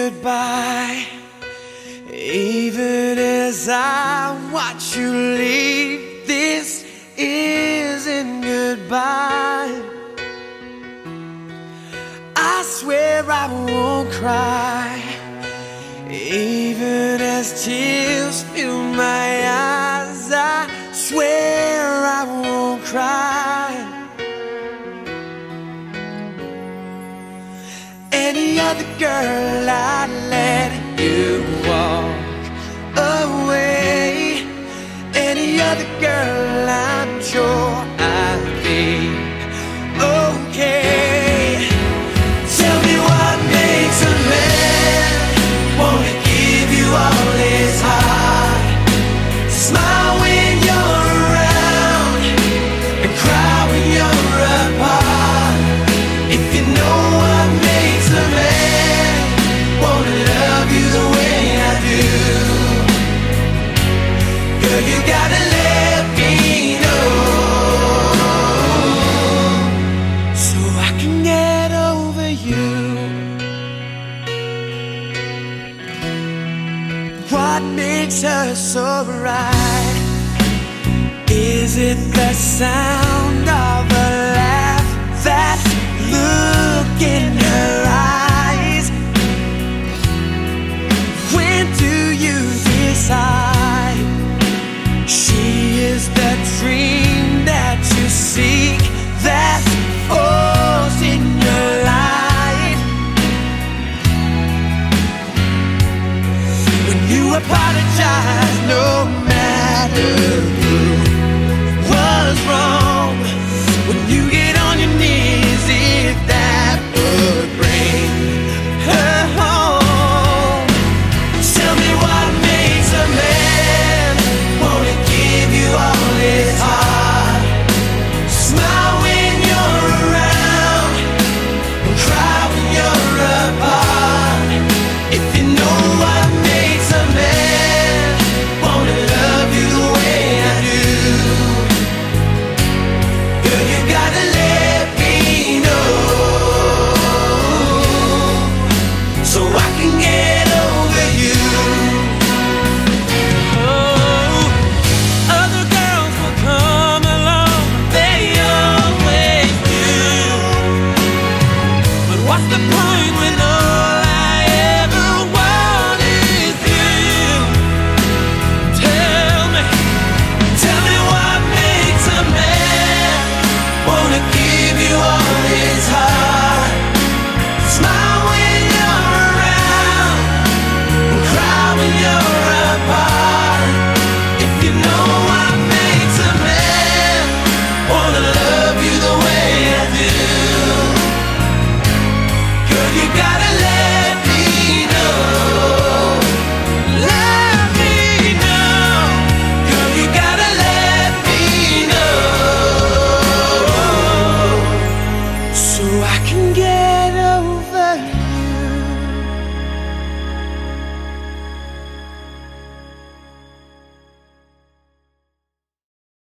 goodbye. Even as I watch you leave, this isn't goodbye. I swear I won't cry, even as tears fill my eyes. I swear I won't cry. Any other girl, I'd let you walk away. Any other girl, I'm sure I'd be okay. Tell me what makes a man wanna give you all his heart, smile when you're around and cry when you're apart. If you know what makes a man wanna love you the way I do, girl, you gotta let me know, so I can get over you. What makes her so right? Is it the sound of a laugh, that look in her eyes? When do you decide she is the dream that you seek, that force in your life? When you apologize, no matter who was wrong, when you get